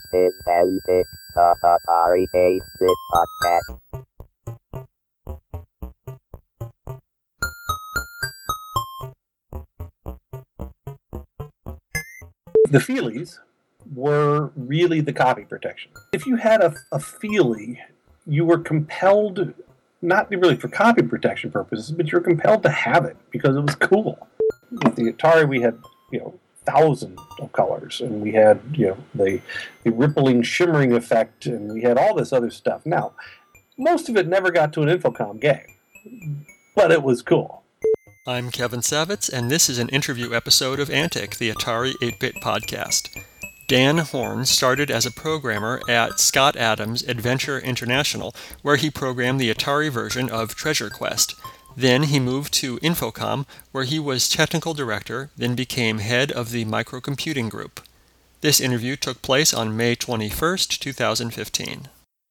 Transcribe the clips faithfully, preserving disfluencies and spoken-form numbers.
is Ante, the Atari eight-bit podcast. The feelies were really the copy protection. If you had a, a feelie, you were compelled, not really for copy protection purposes, but you were compelled to have it because it was cool. With the Atari, we had, you know, thousands of colors, and we had, you know, the, the rippling, shimmering effect, and we had all this other stuff. Now, most of it never got to an Infocom game, but it was cool. I'm Kevin Savitz, and this is an interview episode of Antic, the Atari eight-bit podcast. Dan Horn started as a programmer at Scott Adams Adventure International, where he programmed the Atari version of Treasure Quest. Then he moved to Infocom, where he was technical director, then became head of the microcomputing group. This interview took place on May twenty-first, twenty fifteen.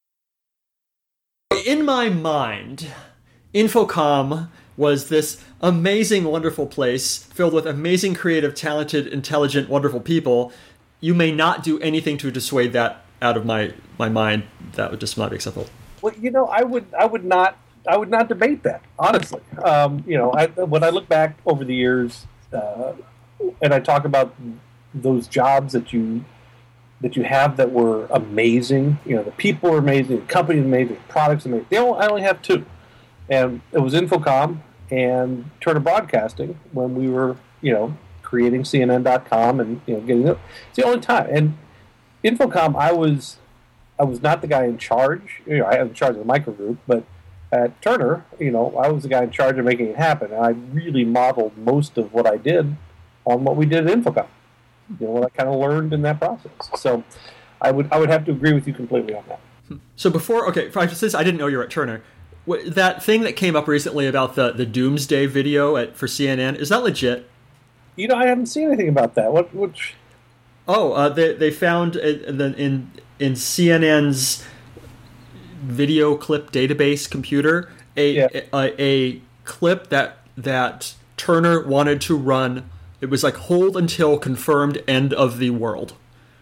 In my mind, Infocom was this amazing, wonderful place filled with amazing, creative, talented, intelligent, wonderful people. You may not do anything to dissuade that out of my, my mind. That would just not be acceptable. Well, you know, I would I would not I would not debate that, honestly. Um, you know, I, when I look back over the years, uh, and I talk about those jobs that you that you have that were amazing. You know, the people were amazing, the company was amazing, the products amazing. They only, I only have two, and it was Infocom and Turner Broadcasting when we were, you know, creating C N N dot com and, you know, getting it. It's the only time. And Infocom, I was, I was not the guy in charge. You know, I was in charge of the microgroup, but at Turner, you know, I was the guy in charge of making it happen. And I really modeled most of what I did on what we did at Infocom. You know, what I kind of learned in that process. So I would, I would have to agree with you completely on that. So before, okay, since I didn't know you were at Turner, that thing that came up recently about the, the Doomsday video at, for C N N, is that legit? You know, I haven't seen anything about that. What? Which? Oh, uh, they they found in in, in C N N's video clip database computer a yeah. a, a clip that that Turner wanted to run. It was like hold until confirmed end of the world,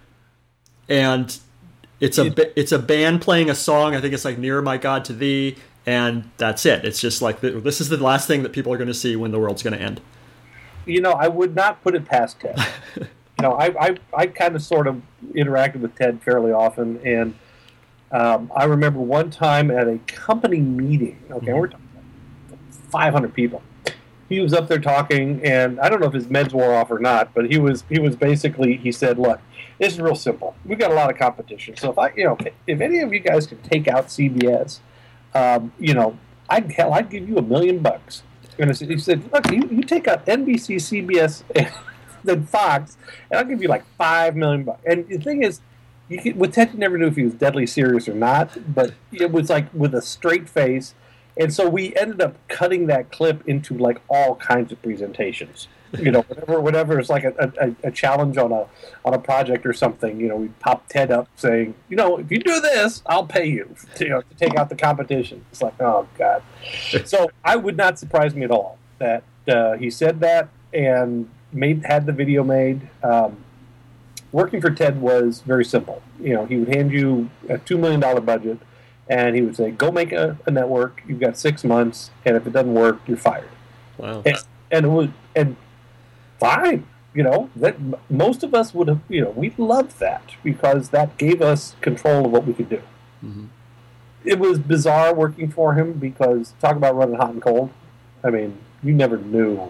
and it's a it, it's a band playing a song. I think it's like Nearer My God to Thee. And that's it. It's just like, this is the last thing that people are going to see when the world's going to end. You know, I would not put it past Ted. you know, I, I, I kind of sort of interacted with Ted fairly often. And um, I remember one time at a company meeting, okay, mm-hmm. we're talking about five hundred people. He was up there talking, and I don't know if his meds wore off or not, but he was he was basically, he said, look, this is real simple. We've got a lot of competition. So if I, you know, if any of you guys can take out C B S, Um, you know, I'd hell, I'd give you a million bucks. And he said, "Look, you, you take out N B C, C B S, and then Fox, and I'll give you like five million bucks." And the thing is, you could, with Ted, you never knew if he was deadly serious or not. But it was like with a straight face, and so we ended up cutting that clip into like all kinds of presentations. You know, whatever, whatever is like a, a, a challenge on a on a project or something. You know, we pop Ted up saying, you know, if you do this, I'll pay you to, you know, to take out the competition. It's like, oh God. So I would not surprise me at all that uh, he said that and made had the video made. Um, working for Ted was very simple. You know, he would hand you a two million dollar budget, and he would say, go make a, a network. You've got six months, and if it doesn't work, you're fired. Wow. And, and it was and. Fine, you know, that most of us would have, you know, we loved that because that gave us control of what we could do. Mm-hmm. It was bizarre working for him because talk about running hot and cold. I mean, you never knew.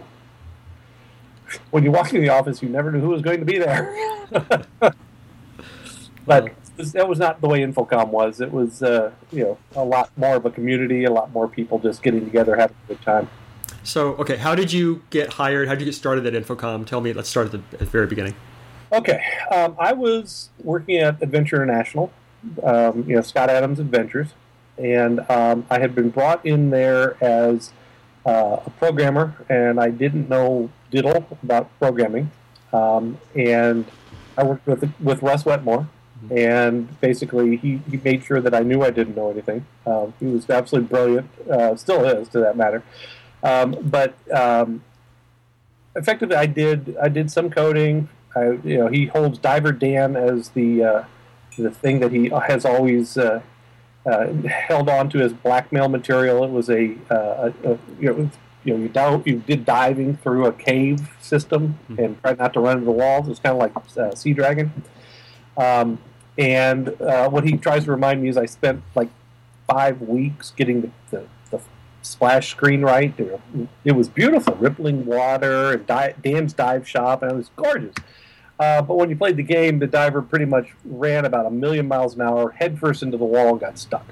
When you walked in the office, you never knew who was going to be there. But that was not the way Infocom was. It was, uh, you know, a lot more of a community, a lot more people just getting together, having a good time. So, okay, how did you get hired? How did you get started at Infocom? Tell me, let's start at the, at the very beginning. Okay, um, I was working at Adventure International, um, you know, Scott Adams Adventures, and um, I had been brought in there as uh, a programmer, and I didn't know diddle about programming, um, and I worked with with Russ Wetmore, mm-hmm. and basically he, he made sure that I knew I didn't know anything. Um, he was absolutely brilliant, uh, still is to that matter. Um, but um, effectively, I did I did some coding. I, you know, he holds Diver Dan as the uh, the thing that he has always uh, uh, held on to as blackmail material. It was a, uh, a, a you know you know you, dive, you did diving through a cave system mm-hmm. and tried not to run into the walls. It was kind of like uh, Sea Dragon. Um, and uh, what he tries to remind me is I spent like five weeks getting the, the, the splash screen right. It was beautiful, rippling water and di- Dan's dive shop, and it was gorgeous. Uh, but when you played the game, the diver pretty much ran about a million miles an hour, headfirst into the wall, and got stuck.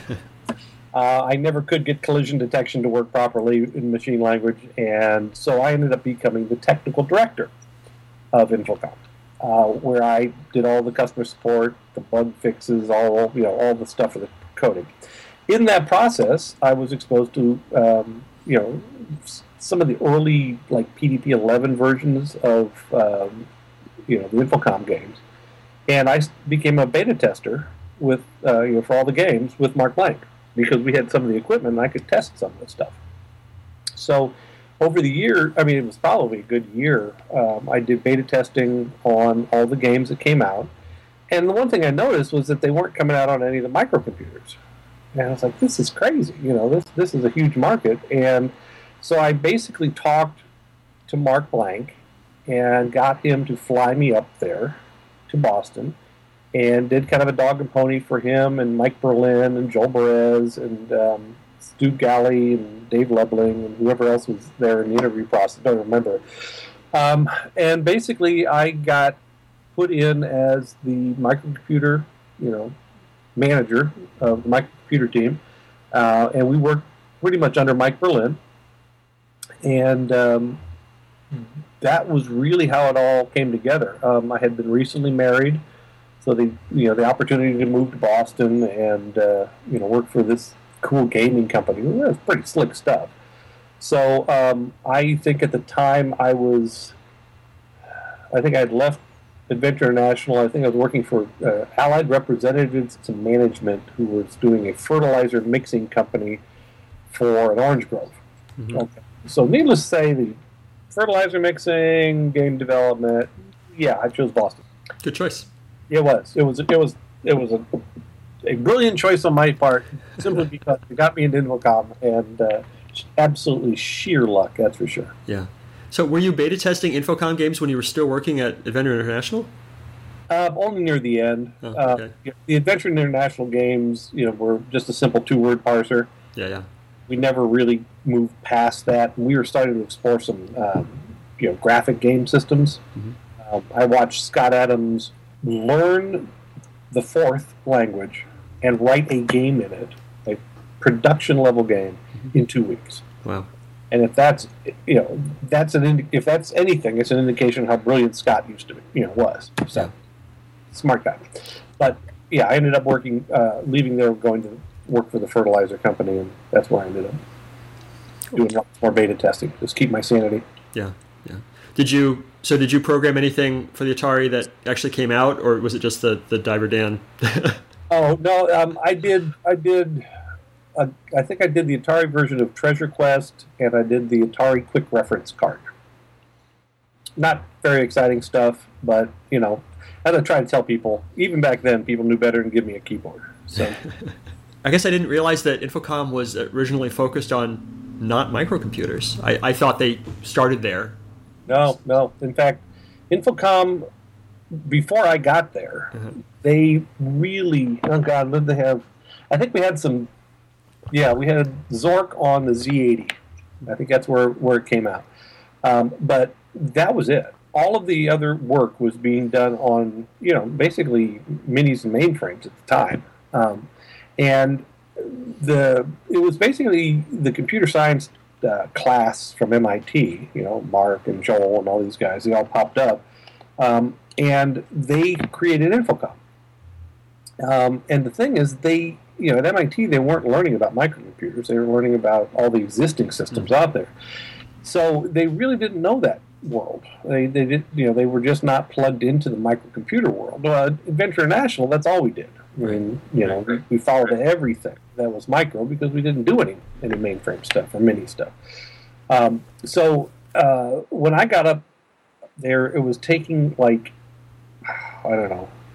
uh, I never could get collision detection to work properly in machine language, and so I ended up becoming the technical director of Infocom, uh, where I did all the customer support, the bug fixes, all you know, all the stuff for the coding. In that process, I was exposed to um, you know some of the early like P D P eleven versions of um, you know the Infocom games, and I became a beta tester with uh, you know for all the games with Mark Blank because we had some of the equipment and I could test some of the stuff. So over the year, I mean it was probably a good year. Um, I did beta testing on all the games that came out, and the one thing I noticed was that they weren't coming out on any of the microcomputers. And I was like, this is crazy. You know, this this is a huge market. And so I basically talked to Mark Blank and got him to fly me up there to Boston and did kind of a dog and pony for him and Mike Berlin and Joel Perez and um, Stu Galley and Dave Lebling and whoever else was there in the interview process. I don't remember. Um, and basically I got put in as the microcomputer, you know, manager of the microcomputer team, uh, and we worked pretty much under Mike Berlin, and um, that was really how it all came together. Um, I had been recently married, so the you know the opportunity to move to Boston and uh, you know work for this cool gaming company. It was pretty slick stuff. So um, I think at the time I was, I think I had left Adventure International. I think I was working for uh, Allied Representatives to Management, who was doing a fertilizer mixing company for an orange grove. Mm-hmm. Okay. So needless to say, the fertilizer mixing, game development, yeah, I chose Boston. Good choice. It was. It was. It was. It was a, a brilliant choice on my part, simply because it got me into Infocom, and uh, absolutely sheer luck. That's for sure. Yeah. So were you beta testing Infocom games when you were still working at Adventure International? Uh, only near the end. Oh, okay. uh, the Adventure International games, you know, were just a simple two-word parser. Yeah, yeah. We never really moved past that. We were starting to explore some, um, you know, graphic game systems. Mm-hmm. Um, I watched Scott Adams learn the fourth language and write a game in it, a production-level game, mm-hmm. in two weeks. Wow. And if that's you know that's an indi- if that's anything, it's an indication of how brilliant Scott used to be, you know was. So yeah. Smart guy. But yeah, I ended up working, uh, leaving there, going to work for the fertilizer company, and that's where I ended up cool. doing lots more beta testing. Just keep my sanity. Yeah, yeah. Did you so? Did you program anything for the Atari that actually came out, or was it just the the Diver Dan? oh no, um, I did. I did. Uh, I think I did the Atari version of Treasure Quest, and I did the Atari Quick Reference Card. Not very exciting stuff, but, you know, as I try to tell people, even back then, people knew better than give me a keyboard. So, I guess I didn't realize that Infocom was originally focused on not microcomputers. I, I thought they started there. No, no. In fact, Infocom, before I got there, uh-huh. they really, oh God, what did they have? I think we had some... Yeah, we had Zork on the Z eighty. I think that's where, where it came out. Um, but that was it. All of the other work was being done on, you know, basically minis and mainframes at the time. Um, and the it was basically the computer science uh, class from M I T, you know, Mark and Joel and all these guys, they all popped up. Um, and they created Infocom. Um, and the thing is, they... You know, at M I T, they weren't learning about microcomputers. They were learning about all the existing systems out there. So they really didn't know that world. They, they did, you know, they were just not plugged into the microcomputer world. Uh, Adventure International, that's all we did. I mean, you know, we, we followed everything that was micro because we didn't do any any mainframe stuff or mini stuff. Um, so uh, when I got up there, it was taking like I don't know.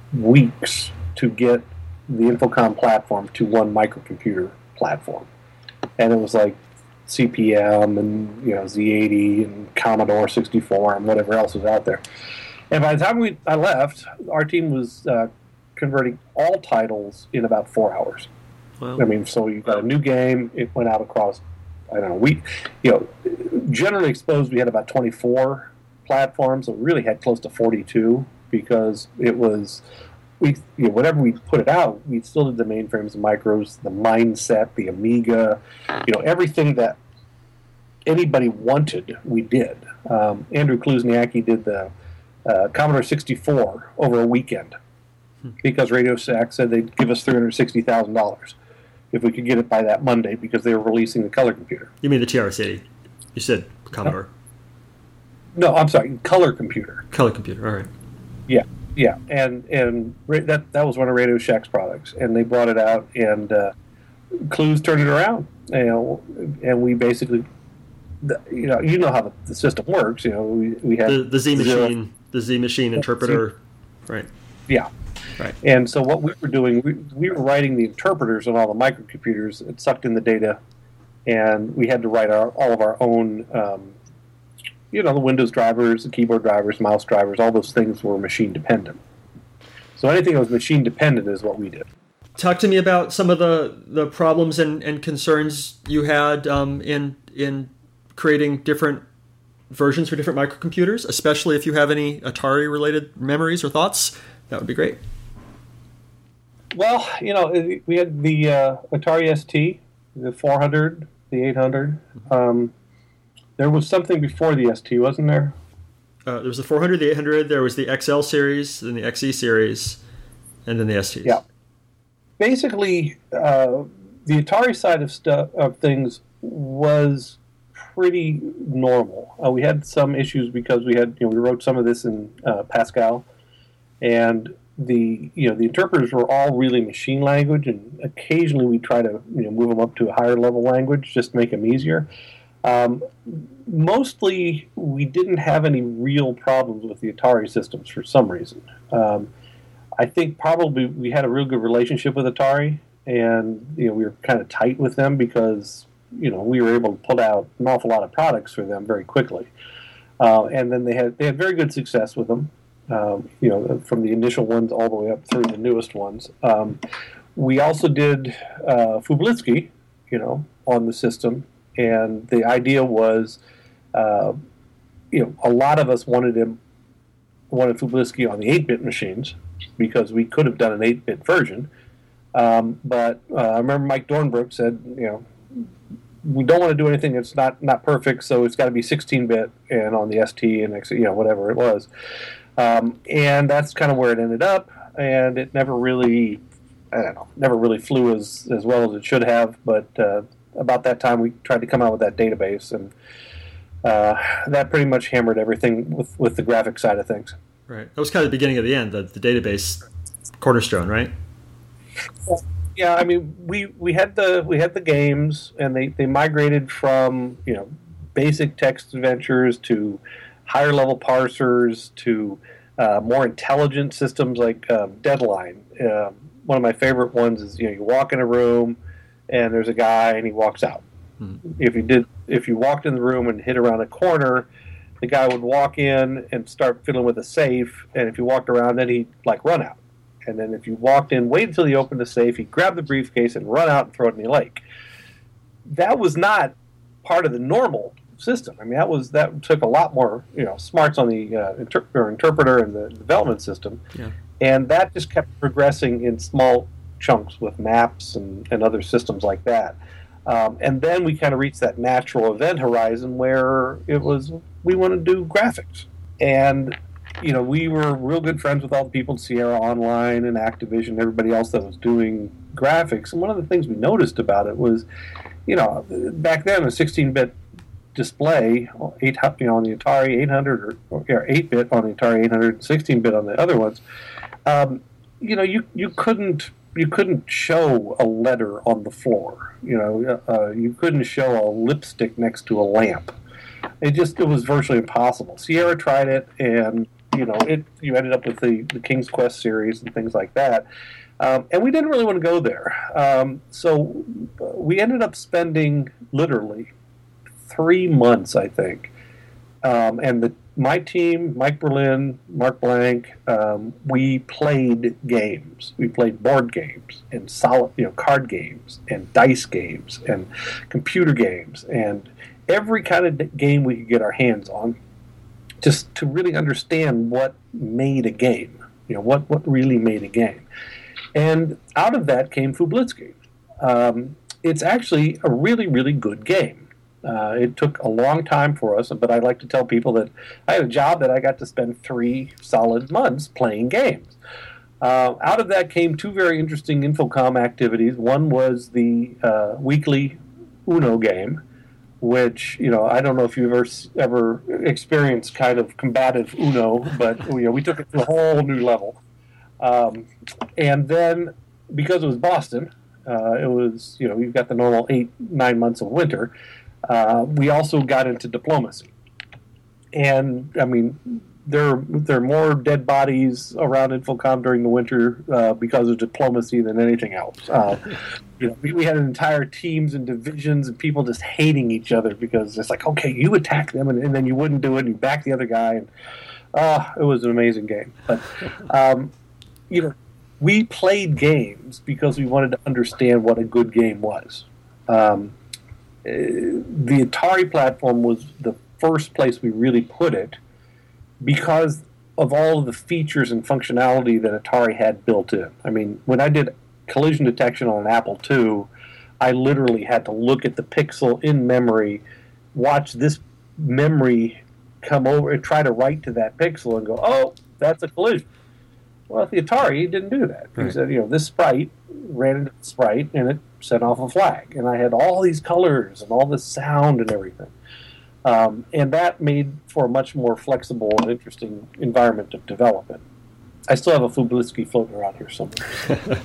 weeks to get the Infocom platform to one microcomputer platform, and it was like C P M and you know Z eighty and Commodore sixty-four and whatever else was out there. And by the time we I left, our team was uh, converting all titles in about four hours. Wow. I mean, so you got a new game. It went out across, I don't know, we, you know, generally exposed, we had about twenty-four platforms. So we really had close to forty-two because it was, we, you know, whenever we put it out, we still did the mainframes, the micros, the Mindset, the Amiga, you know, everything that anybody wanted, we did. Um, Andrew Kluzniacki did the uh, Commodore sixty-four over a weekend because Radio Shack said they'd give us three hundred sixty thousand dollars if we could get it by that Monday because they were releasing the color computer. You mean the T R S eighty? You said Commodore. No, I'm sorry, color computer. Color computer, all right. Yeah, yeah, and and that that was one of Radio Shack's products, and they brought it out, and uh, Clues turned it around, you know, and we basically, the, you know, you know how the, the system works, you know, we we had the, the Z zero, machine, the Z machine interpreter, right? Yeah. Right. And so what we were doing, we, we were writing the interpreters on all the microcomputers. It sucked in the data, and we had to write our, all of our own, um, you know, the Windows drivers, the keyboard drivers, mouse drivers, all those things were machine dependent. So anything that was machine dependent is what we did. Talk to me about some of the, the problems and, and concerns you had um, in in creating different versions for different microcomputers, especially if you have any Atari-related memories or thoughts. That would be great. Well, you know, we had the uh, Atari S T, the four hundred, the eight hundred. Um, there was something before the S T, wasn't there? Uh, there was the four hundred, the eight hundred, there was the X L series, then the X E series, and then the S Ts. Yeah. Basically, uh, the Atari side of stuff of things was pretty normal. Uh, we had some issues because we had, you know, we wrote some of this in uh, Pascal, and the you know the interpreters were all really machine language, and occasionally we try to you know move them up to a higher level language just to make them easier. Um, mostly, we didn't have any real problems with the Atari systems for some reason. Um, I think probably we had a real good relationship with Atari, and you know we were kind of tight with them because you know we were able to put out an awful lot of products for them very quickly, uh, and then they had they had very good success with them. Um, you know, from the initial ones all the way up through the newest ones. Um, we also did uh, Fublitsky, you know, on the system, and the idea was, uh, you know, a lot of us wanted him wanted Fublitsky on the eight-bit machines because we could have done an eight-bit version, um, but uh, I remember Mike Dornbrook said, you know, we don't want to do anything that's not not perfect, so it's got to be sixteen-bit and on the S T and you know whatever it was. Um, and that's kind of where it ended up, and it never really, I don't know, never really flew as, as well as it should have, but uh, about that time we tried to come out with that database, and uh, that pretty much hammered everything with, with the graphic side of things. Right. That was kind of the beginning of the end, the, the database cornerstone, right? Yeah, I mean, we, we had the we had the games, and they, they migrated from, you know, basic text adventures to higher level parsers to uh, more intelligent systems like um, Deadline. Uh, one of my favorite ones is you know you walk in a room and there's a guy and he walks out. Mm-hmm. If you did, if you walked in the room and hit around a corner, the guy would walk in and start fiddling with a safe. And if you walked around, then he'd like run out. And then if you walked in, wait until he opened the safe, he'd grab the briefcase and run out and throw it in the lake. That was not part of the normal system. I mean, that was that took a lot more, you know, smarts on the uh, inter- or interpreter and the development system, yeah. And that just kept progressing in small chunks with maps and, and other systems like that. Um, and then we kind of reached that natural event horizon where it was we want to do graphics, and you know, we were real good friends with all the people at Sierra Online and Activision, and everybody else that was doing graphics. And one of the things we noticed about it was, you know, back then a sixteen-bit display, eight, you know, on the Atari eight hundred or, or eight-bit on the Atari eight hundred, sixteen-bit on the other ones. Um, you know, you you couldn't you couldn't show a letter on the floor. You know, uh, you couldn't show a lipstick next to a lamp. It just it was virtually impossible. Sierra tried it, and you know, it you ended up with the, the King's Quest series and things like that. Um, and we didn't really want to go there. Um, so we ended up spending literally three months, I think. Um, and the, my team, Mike Berlin, Mark Blank, um, we played games. We played board games and solid, you know, card games and dice games and computer games and every kind of game we could get our hands on, just to really understand what made a game. You know, what what really made a game. And out of that came Fublitsky. Um, it's actually a really, really good game. Uh, it took a long time for us, but I like to tell people that I had a job that I got to spend three solid months playing games. Uh, out of that came two very interesting Infocom activities. One was the uh, weekly Uno game, which, you know, I don't know if you've ever ever experienced kind of combative Uno, but you know, we took it to a whole new level. Um, and then, because it was Boston, uh, it was, you know, you've got the normal eight, nine months of winter. Uh, we also got into diplomacy. And, I mean, there, there are more dead bodies around Infocom during the winter uh, because of diplomacy than anything else. Uh, you know, we, we had entire teams and divisions and people just hating each other because it's like, okay, you attack them, and, and then you wouldn't do it, and you back the other guy. And uh, it was an amazing game. But, um, you know, we played games because we wanted to understand what a good game was. Um, the Atari platform was the first place we really put it because of all of the features and functionality that Atari had built in. I mean, when I did collision detection on an Apple two, I literally had to look at the pixel in memory, watch this memory come over and try to write to that pixel and go, oh, that's a collision. Well, at the Atari, he didn't do that. Right. He said, you know, this sprite ran into the sprite, and it set off a flag. And I had all these colors and all this sound and everything. Um, and that made for a much more flexible and interesting environment of development. I still have a Fublitsky floating around here somewhere.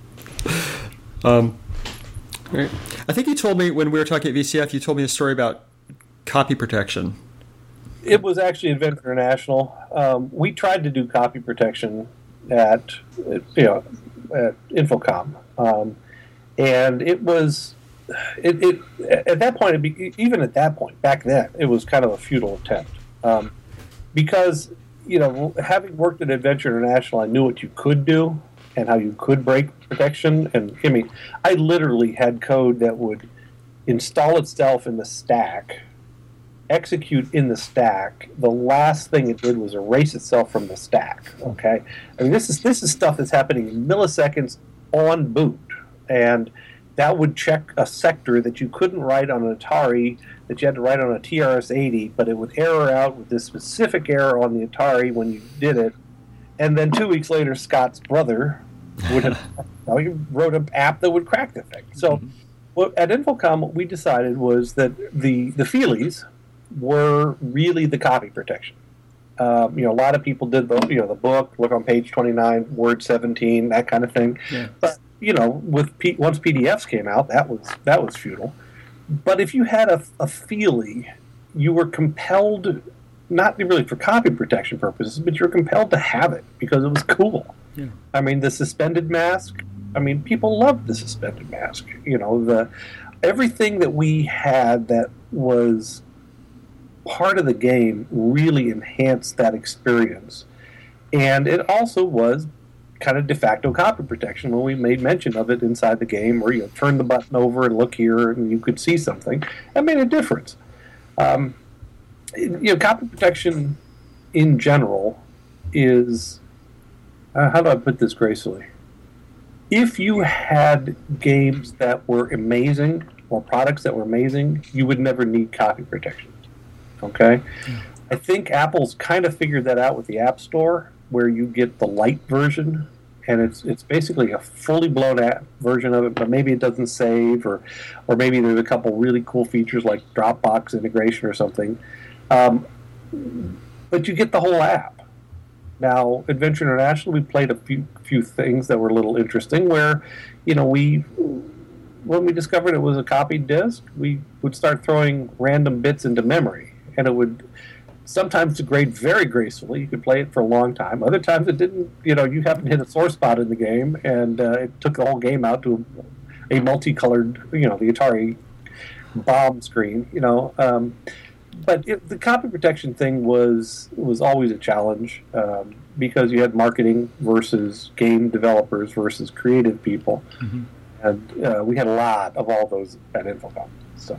um, right. I think you told me when we were talking at V C F, you told me a story about copy protection. It was actually Adventure International. Um, we tried to do copy protection at, you know, at Infocom, um, and it was it, it at that point. It be, even at that point, back then, it was kind of a futile attempt um, because, you know, having worked at Adventure International, I knew what you could do and how you could break protection. And I mean, I literally had code that would install itself in the stack, execute in the stack. The last thing it did was erase itself from the stack. Okay, I mean, this is this is stuff that's happening in milliseconds on boot, and that would check a sector that you couldn't write on an Atari, that you had to write on a T R S eighty, but it would error out with this specific error on the Atari when you did it. And then two weeks later, Scott's brother would have you know, he wrote an app that would crack the thing. So, what, at Infocom, what we decided was that the the feelies were really the copy protection. Um, you know, a lot of people did the you know the book, look on page twenty-nine, Word seventeen, that kind of thing. Yeah. But you know, with P- once P D Fs came out, that was that was futile. But if you had a, a feelie, you were compelled, not really for copy protection purposes, but you were compelled to have it because it was cool. Yeah. I mean, the suspended mask. I mean, people loved the suspended mask. You know, the everything that we had that was part of the game really enhanced that experience. And it also was kind of de facto copy protection when we made mention of it inside the game, where you turn the button over and look here and you could see something. That made a difference. Um, you know, copy protection in general is, uh, how do I put this gracefully? If you had games that were amazing or products that were amazing, you would never need copy protection. Okay? Yeah. I think Apple's kind of figured that out with the App Store, where you get the light version, and it's it's basically a fully blown app version of it, but maybe it doesn't save, or or maybe there's a couple really cool features like Dropbox integration or something. Um, but you get the whole app. Now, Adventure International, we played a few few things that were a little interesting, where, you know, we when we discovered it was a copied disk, we would start throwing random bits into memory, and it would sometimes degrade very gracefully. You could play it for a long time. Other times it didn't. You know, you happened to hit a sore spot in the game, and uh, it took the whole game out to a, a multicolored, you know, the Atari bomb screen. You know, um, but it, the copy protection thing was was always a challenge um, because you had marketing versus game developers versus creative people, mm-hmm. and uh, we had a lot of all those at Infocom. So,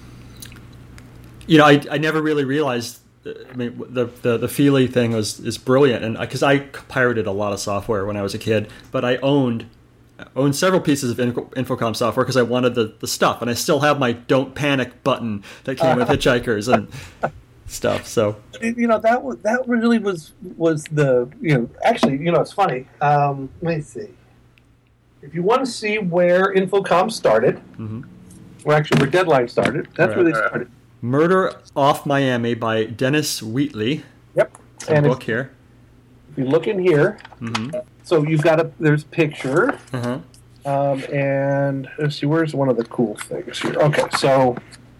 you know, I I never really realized. I mean, the the the Feely thing was is brilliant, and because I pirated a lot of software when I was a kid, but I owned owned several pieces of Info, Infocom software because I wanted the, the stuff, and I still have my "Don't Panic" button that came with Hitchhikers and stuff. So you know that was that really was was the you know actually you know it's funny. Um, let me see. If you want to see where Infocom started, mm-hmm. or actually where Deadline started, that's right. where they started. Murder Off Miami by Dennis Wheatley. Yep. It's a book here. If you look in here, mm-hmm. so you've got a there's a picture, uh-huh. um, and let's see, where's one of the cool things here? Okay, so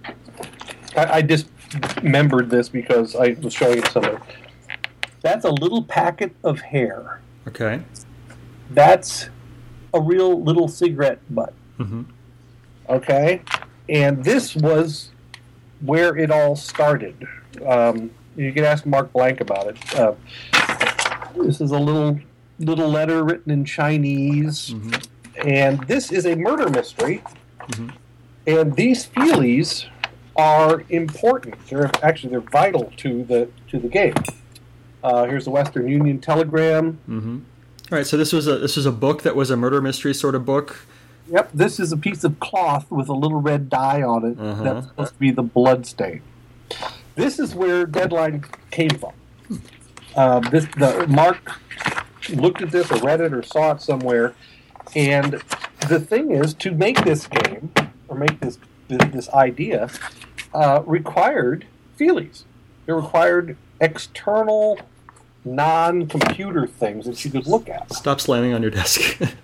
I, I just remembered this because I was showing it to somebody. That's a little packet of hair. Okay. That's a real little cigarette butt. Mm-hmm. Okay, and this was where it all started. Um, you can ask Mark Blank about it. Uh, this is a little little letter written in Chinese, mm-hmm. and this is a murder mystery. Mm-hmm. And these feelies are important. They're actually they're vital to the to the game. Uh, here's the Western Union telegram. Mm-hmm. All right, so this was a this was a book that was a murder mystery sort of book. Yep, this is a piece of cloth with a little red dye on it. Uh-huh. That's supposed to be the blood stain. This is where Deadline came from. Uh, this the Mark looked at this or read it or saw it somewhere, and the thing is to make this game or make this this idea uh, required feelies. It required external, non-computer things that you could look at. Stop slamming on your desk.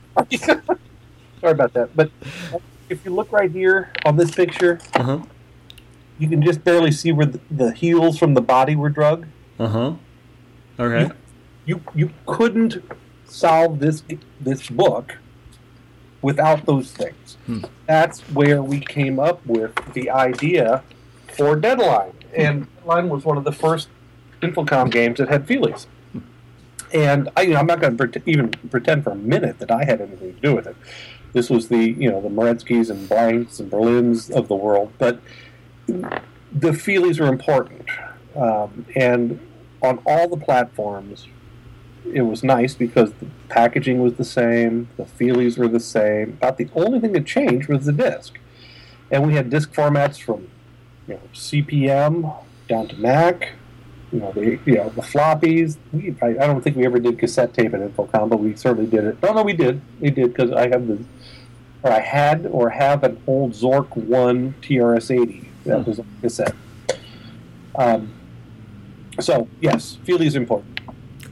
Sorry about that. But if you look right here on this picture, uh-huh. you can just barely see where the, the heels from the body were drug. Uh-huh. Okay. You, you you couldn't solve this this book without those things. Hmm. That's where we came up with the idea for Deadline. And Deadline was one of the first Infocom games that had feelies. And I, you know, I'm not going to pre- even pretend for a minute that I had anything to do with it. This was the, you know, the Moretskis and Blanks and Berlins of the world. But the feelies are important. Um, and on all the platforms, it was nice because the packaging was the same, the feelies were the same. About the only thing that changed was the disc. And we had disc formats from, you know, C P M down to Mac. You know, the you know the floppies. We, I, I don't think we ever did cassette tape at Infocom, but we certainly did it. No, no, we did. We did because I have the, or I had or have an old Zork one T R S eighty that was a cassette. Um, so yes, feelies is important.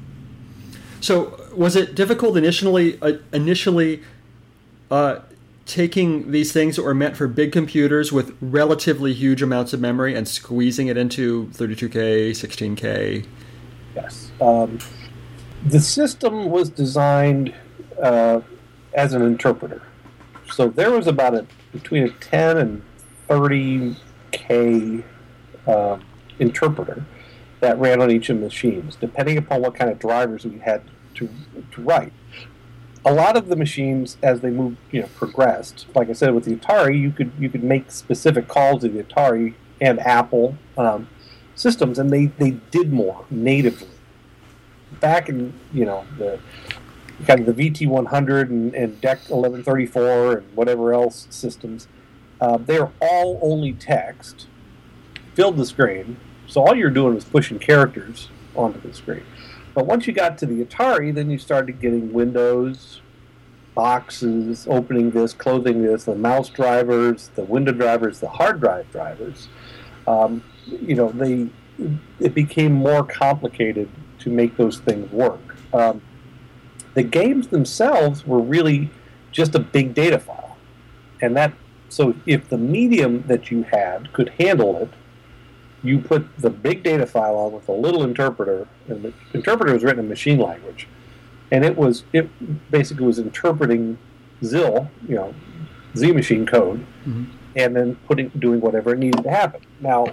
So was it difficult initially? Uh, initially, uh, taking these things that were meant for big computers with relatively huge amounts of memory and squeezing it into thirty-two K, sixteen K? Yes. Um, the system was designed uh, as an interpreter. So there was about a between a ten and thirty K uh, interpreter that ran on each of the machines, depending upon what kind of drivers we had to to write. A lot of the machines, as they moved, you know, progressed. Like I said, with the Atari, you could you could make specific calls to the Atari and Apple um, systems, and they, they did more natively. Back in you know the kind of the V T one hundred and, and D E C eleven thirty-four and whatever else systems, uh, they're all only text, filled the screen. So all you're doing was pushing characters onto the screen. But once you got to the Atari, then you started getting windows, boxes, opening this, closing this, the mouse drivers, the window drivers, the hard drive drivers. Um, you know, they it became more complicated to make those things work. Um, the games themselves were really just a big data file, and that so if the medium that you had could handle it, you put the big data file on with a little interpreter, and the interpreter was written in machine language, and it was it basically was interpreting Z I L, you know, Z machine code, mm-hmm. and then putting doing whatever it needed to happen. Now,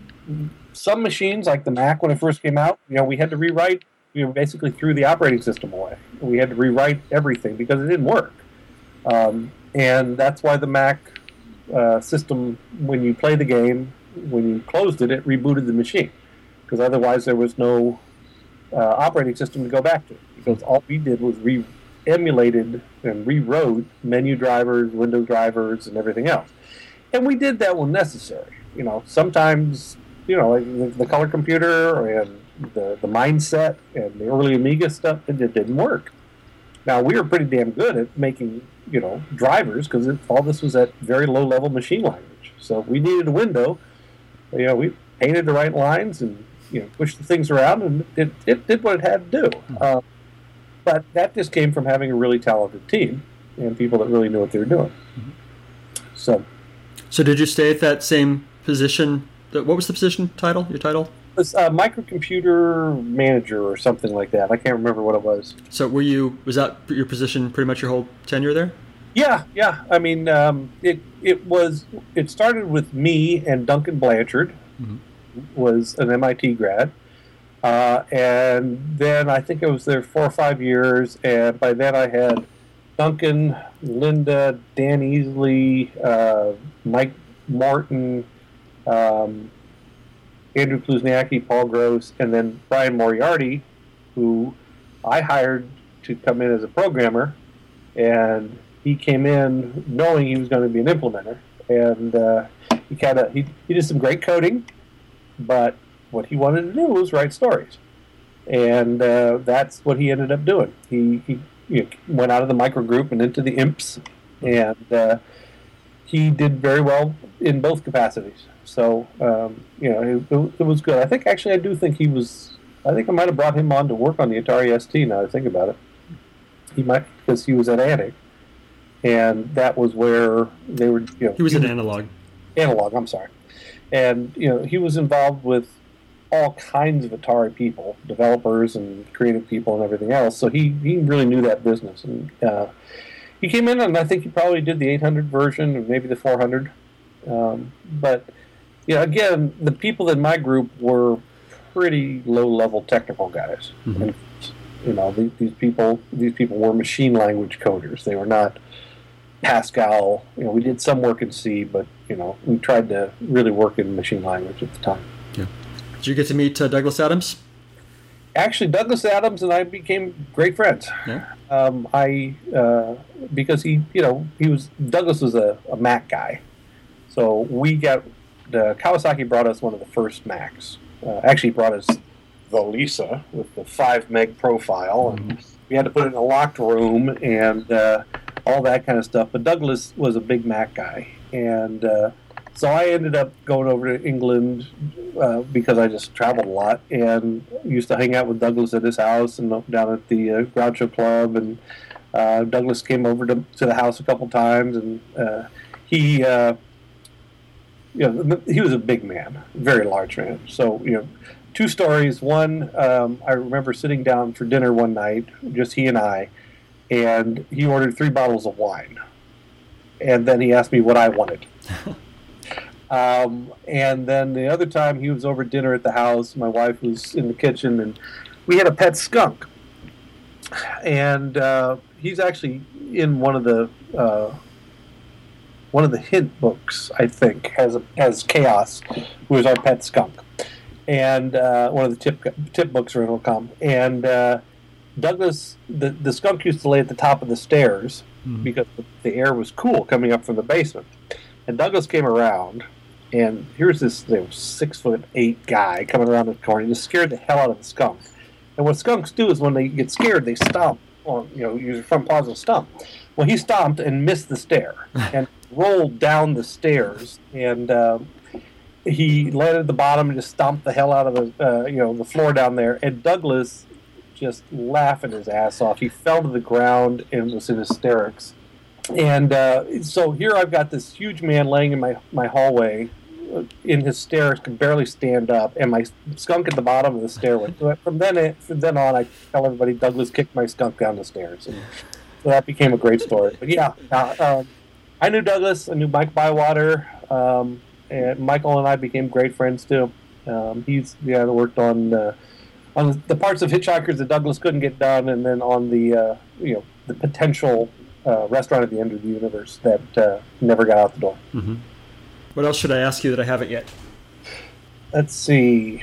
some machines like the Mac when it first came out, you know, we had to rewrite. We basically threw the operating system away. We had to rewrite everything because it didn't work, um, and that's why the Mac uh, system, when you play the game, when you closed it, it rebooted the machine, because otherwise there was no uh, operating system to go back to. Because all we did was re-emulated and rewrote menu drivers, Windows drivers, and everything else. And we did that when necessary. You know, sometimes, you know, like the, the color computer and the, the mindset and the early Amiga stuff, it, it didn't work. Now, we were pretty damn good at making, you know, drivers, because all this was at very low-level machine language. So if we needed a window, you know, we painted the right lines and, you know, pushed the things around, and it, it did what it had to do. Mm-hmm. Uh, but that just came from having a really talented team and people that really knew what they were doing. Mm-hmm. So, so did you stay at that same position? What was the position title? Your title? It was uh, microcomputer manager or something like that. I can't remember what it was. So were you? Was that your position pretty much your whole tenure there? Yeah, yeah. I mean, um, it it was. It started with me and Duncan Blanchard, mm-hmm. was an M I T grad, uh, and then I think I was there four or five years, and by then I had Duncan, Linda, Dan Easley, uh, Mike Martin, um, Andrew Kluzniacki, Paul Gross, and then Brian Moriarty, who I hired to come in as a programmer, and he came in knowing he was going to be an implementer, and uh, he kind of he, he did some great coding, but what he wanted to do was write stories, and uh, that's what he ended up doing. He he you know, went out of the micro group and into the imps, and uh, he did very well in both capacities. So um, you know it, it was good. I think actually I do think he was. I think I might have brought him on to work on the Atari S T. Now that I think about it, he might, because he was at Attic. And that was where they were, you know... He was an analog. Analog, I'm sorry. And, you know, he was involved with all kinds of Atari people, developers and creative people and everything else. So he, he really knew that business. And uh, he came in, and I think he probably did the eight hundred version and maybe the four hundred. Um, but, you know, again, the people in my group were pretty low-level technical guys. Mm-hmm. And, you know, these, these people these people were machine language coders. They were not Pascal. You know, we did some work in C, but, you know, we tried to really work in machine language at the time. Yeah. Did you get to meet uh, Douglas Adams? Actually, Douglas Adams and I became great friends. Yeah. Um, I uh, because he, you know, he was Douglas was a, a Mac guy, so we got the Kawasaki brought us one of the first Macs. Uh, actually, brought us the Lisa with the five meg profile, and mm-hmm. we had to put it in a locked room and uh, all that kind of stuff. But Douglas was a big Mac guy, and uh, so I ended up going over to England uh, because I just traveled a lot and used to hang out with Douglas at his house and down at the uh, Groucho Club. And uh, Douglas came over to, to the house a couple times, and uh, he, uh, you know, he was a big man, very large man. So, you know, two stories. One, um, I remember sitting down for dinner one night, just he and I, and he ordered three bottles of wine. And then he asked me what I wanted. um, and then the other time he was over at dinner at the house, my wife was in the kitchen, and we had a pet skunk. And uh, he's actually in one of the uh, one of the hint books, I think, has, a, has Chaos, who is our pet skunk. And uh, one of the tip tip books are in come. And uh, Douglas, the, the skunk used to lay at the top of the stairs mm-hmm. because the, the air was cool coming up from the basement. And Douglas came around, and here's this you know, six foot eight guy coming around the corner. He just scared the hell out of the skunk. And what skunks do is when they get scared, they stomp on, you know, use their front paws to stomp. Well, he stomped and missed the stair and rolled down the stairs, and uh, he landed at the bottom and just stomped the hell out of the, uh, you know, the floor down there. And Douglas just laughing his ass off. He fell to the ground and was in hysterics. And uh, so here I've got this huge man laying in my, my hallway in hysterics, could barely stand up, and my skunk at the bottom of the stairway. So from then in, from then on, I tell everybody Douglas kicked my skunk down the stairs, and so that became a great story. But yeah, uh, um, I knew Douglas, I knew Mike Bywater, um, and Michael and I became great friends too. Um, he's the guy that worked on uh, on the parts of Hitchhikers that Douglas couldn't get done, and then on the uh, you know the potential uh, restaurant at the end of the universe that uh, never got out the door. Mm-hmm. What else should I ask you that I haven't yet? Let's see.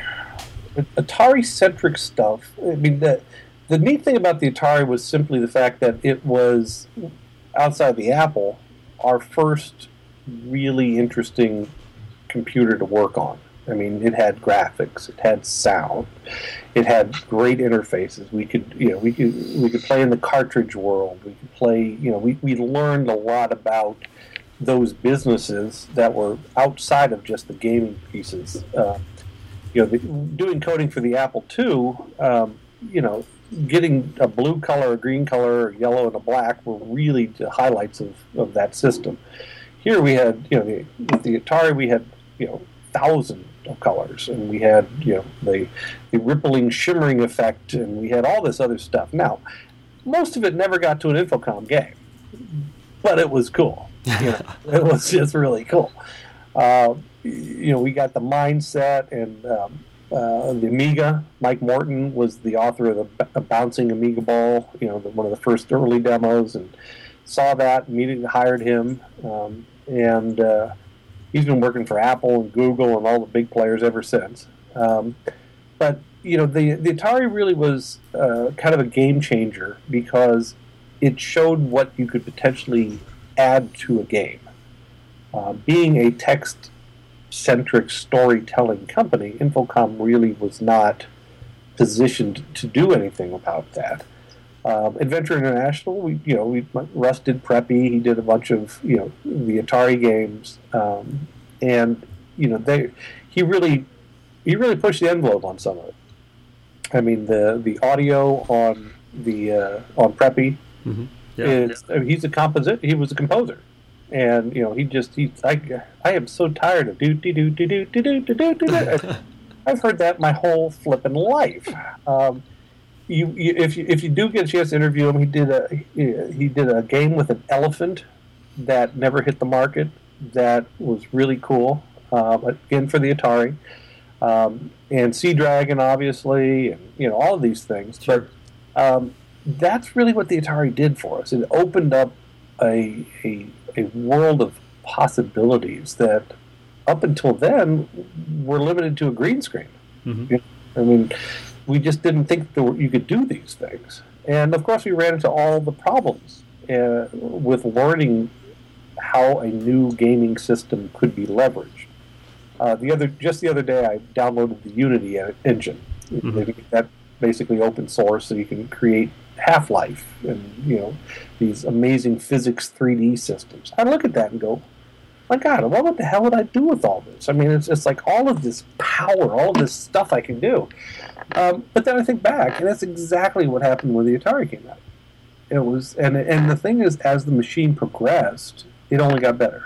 Atari-centric stuff. I mean, the, the neat thing about the Atari was simply the fact that it was, outside the Apple, our first really interesting computer to work on. I mean, it had graphics, it had sound, it had great interfaces. We could, you know, we could we could play in the cartridge world. We could play, you know, we we learned a lot about those businesses that were outside of just the gaming pieces. Uh, you know, the, doing coding for the Apple two, um, you know, getting a blue color, a green color, a yellow, and a black were really the highlights of, of that system. Here we had, you know, the, with the Atari, we had, you know, thousands of colors, and we had, you know, the, the rippling, shimmering effect, and we had all this other stuff. Now, most of it never got to an Infocom game, but it was cool. You know, it was just really cool. Uh, you know, we got the mindset and um, uh, the Amiga. Mike Morton was the author of the B- Bouncing Amiga Ball, you know, the, one of the first early demos, and saw that, immediately hired him. Um, and uh, he's been working for Apple and Google and all the big players ever since. Um, but, you know, the, the Atari really was uh, kind of a game changer because it showed what you could potentially add to a game. Uh, being a text-centric storytelling company, Infocom really was not positioned to do anything about that. Um, Adventure International, we you know we Russ did Preppy, he did a bunch of you know the Atari games, um, and you know they he really he really pushed the envelope on some of it. I mean the the audio on the uh, on Preppy. Mm-hmm. Yeah, is, yeah. I mean, he's a composer. He was a composer, and you know he just he. I, I am so tired of do do do do do do do do do. I've heard that my whole flippin' life. Um, you, you if you if you do get a chance to interview him, he did a he, he did a game with an elephant that never hit the market. That was really cool. Um, again for the Atari, um, and Sea Dragon, obviously, and you know all of these things, sure. but. Um, That's really what the Atari did for us. It opened up a, a, a world of possibilities that, up until then, were limited to a green screen. Mm-hmm. I mean, we just didn't think that you could do these things. And, of course, we ran into all the problems uh, with learning how a new gaming system could be leveraged. Uh, the other, just the other day, I downloaded the Unity engine. Mm-hmm. That basically open source, so you can create Half-Life and you know these amazing physics three D systems. I look at that and go, my God, what the hell would I do with all this? I mean, it's just like all of this power, all of this stuff I can do. Um, but then I think back, and that's exactly what happened when the Atari came out. It was, and and the thing is, as the machine progressed, it only got better.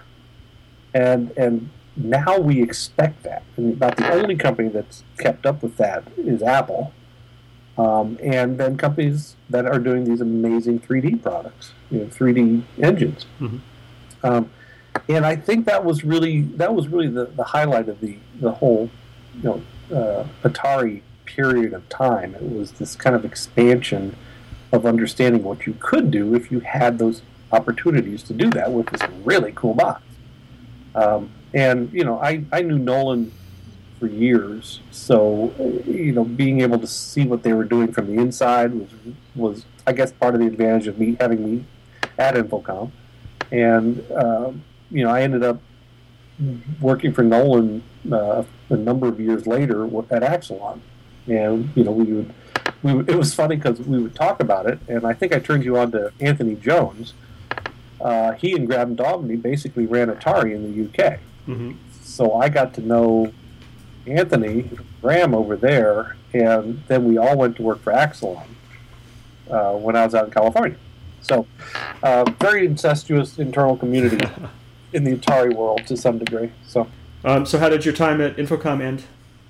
And and now we expect that. And about the only company that's kept up with that is Apple. Um, and then companies that are doing these amazing three D products, you know, three D engines. Mm-hmm. Um, and I think that was really that was really the, the highlight of the, the whole, you know, uh, Atari period of time. It was this kind of expansion of understanding what you could do if you had those opportunities to do that with this really cool box. Um, and you know, I, I knew Nolan for years, so you know, being able to see what they were doing from the inside was was I guess part of the advantage of me having me at Infocom, and um, you know, I ended up working for Nolan uh, a number of years later at Axelon, and you know, we would we would, it was funny because we would talk about it, and I think I turned you on to Anthony Jones. Uh, he and Graham Daubney basically ran Atari in the U K, mm-hmm. so I got to know Anthony Graham over there, and then we all went to work for Axelon uh, when I was out in California. So, uh, very incestuous internal community in the Atari world to some degree. So, Um, so how did your time at Infocom end?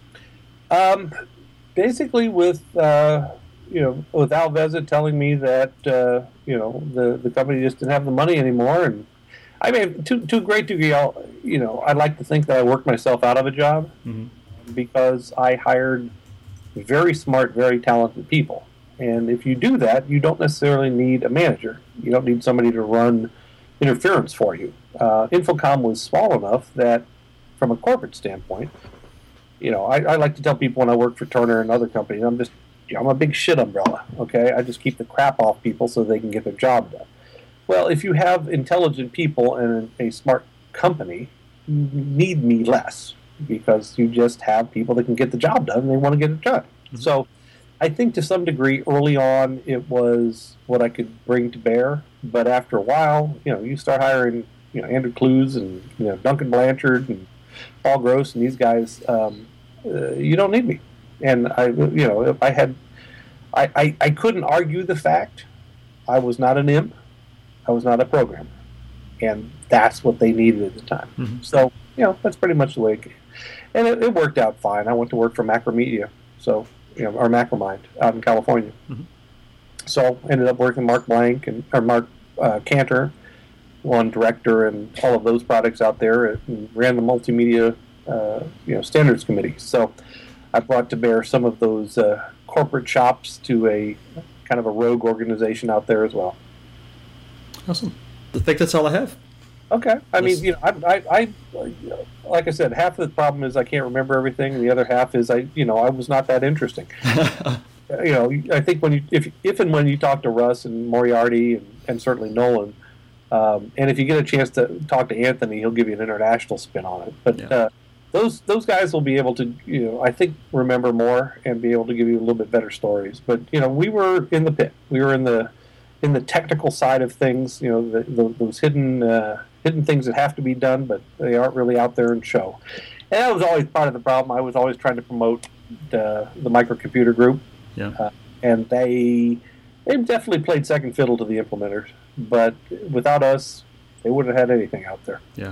Um, basically with, uh, you know, with Al Vezza telling me that, uh, you know, the, the company just didn't have the money anymore. And I mean, to, to a great degree, I'll, you know, I like to think that I worked myself out of a job mm-hmm. because I hired very smart, very talented people. And if you do that, you don't necessarily need a manager. You don't need somebody to run interference for you. Uh, Infocom was small enough that, from a corporate standpoint, you know, I, I like to tell people when I work for Turner and other companies, I'm just, you know, I'm a big shit umbrella, okay? I just keep the crap off people so they can get their job done. Well, if you have intelligent people and a smart company, you need me less because you just have people that can get the job done and they want to get it done. Mm-hmm. So I think to some degree early on it was what I could bring to bear, but after a while, you know, you start hiring, you know, Andrew Clues and, you know, Duncan Blanchard and Paul Gross and these guys, um, uh, you don't need me. And I, you know, if I had, I, I, I couldn't argue the fact I was not an imp, I was not a programmer, and that's what they needed at the time. Mm-hmm. So, you know, that's pretty much the way it came. And it, it worked out fine. I went to work for Macromedia, so, you know, or Macromind out in California. Mm-hmm. So ended up working with Mark Blank and or Mark uh, Cantor, one director and all of those products out there, and ran the multimedia, uh, you know, standards committee. So I brought to bear some of those uh, corporate chops to a kind of a rogue organization out there as well. Awesome. I think that's all I have. Okay. I mean, you know, I, I, I, like I said, half of the problem is I can't remember everything, and the other half is I, you know, I was not that interesting. You know, I think when you, if, if and when you talk to Russ and Moriarty and, and certainly Nolan, um, and if you get a chance to talk to Anthony, he'll give you an international spin on it. But yeah. uh, those those guys will be able to, you know, I think remember more and be able to give you a little bit better stories. But you know, we were in the pit. We were in the in the technical side of things. You know, the, the, those hidden uh, hidden things that have to be done, but they aren't really out there and show. And that was always part of the problem. I was always trying to promote the the microcomputer group. Yeah. Uh, and they they definitely played second fiddle to the implementers. But without us, they wouldn't have had anything out there. Yeah.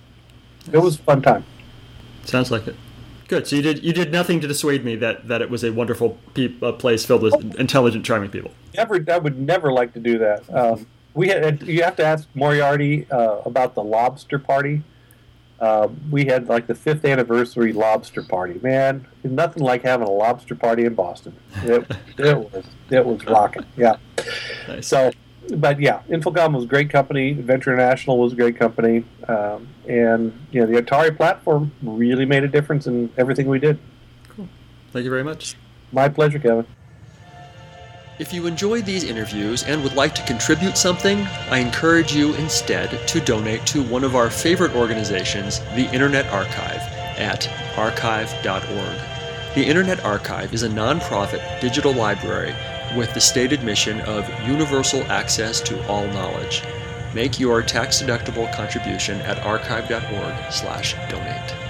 It was a fun time. Sounds like it. Good. So you did you did nothing to dissuade me that, that it was a wonderful pe- uh, place filled with oh. intelligent, charming people. Never, I would never like to do that. Um, we had you have to ask Moriarty uh, about the lobster party. Uh, we had like the fifth anniversary lobster party. Man, nothing like having a lobster party in Boston. It, it was it was rocking. Yeah. Nice. So, but yeah, Infocom was a great company. Adventure International was a great company, um, and you know the Atari platform really made a difference in everything we did. Cool. Thank you very much. My pleasure, Kevin. If you enjoyed these interviews and would like to contribute something, I encourage you instead to donate to one of our favorite organizations, the Internet Archive, at archive dot org. The Internet Archive is a nonprofit digital library with the stated mission of universal access to all knowledge. Make your tax-deductible contribution at archive dot org slash donate.